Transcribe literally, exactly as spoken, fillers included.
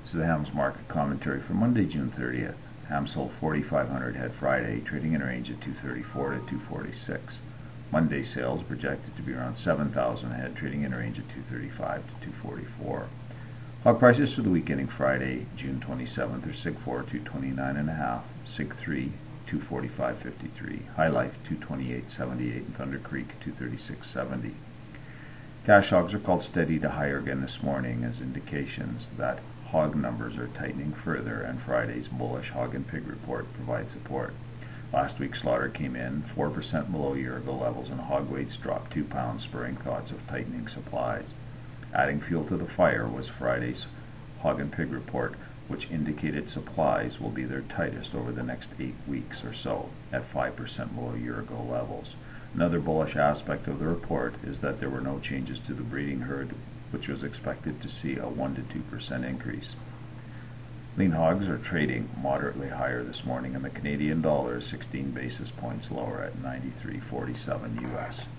This is the hams market commentary for Monday, June thirtieth. Ham sold forty-five hundred head Friday, trading in a range of two thirty-four to two forty-six. Monday sales projected to be around seven thousand head, trading in a range of two thirty-five to two forty-four. Hog prices for the week ending Friday, June twenty-seventh are Sig four, two twenty-nine and a half, Sig three, two forty-five fifty-three, High Life, two twenty-eight seventy-eight, and Thunder Creek, two thirty-six seventy. Cash hogs are called steady to higher again this morning as indications that hog numbers are tightening further, and Friday's bullish hog and pig report provides support. Last week's slaughter came in four percent below year-ago levels, and hog weights dropped two pounds, spurring thoughts of tightening supplies. Adding fuel to the fire was Friday's hog and pig report, which indicated supplies will be their tightest over the next eight weeks or so, at five percent below year-ago levels. Another bullish aspect of the report is that there were no changes to the breeding herd, which was expected to see a one to two percent increase. Lean hogs are trading moderately higher this morning, and the Canadian dollar is sixteen basis points lower at ninety-three forty-seven U S.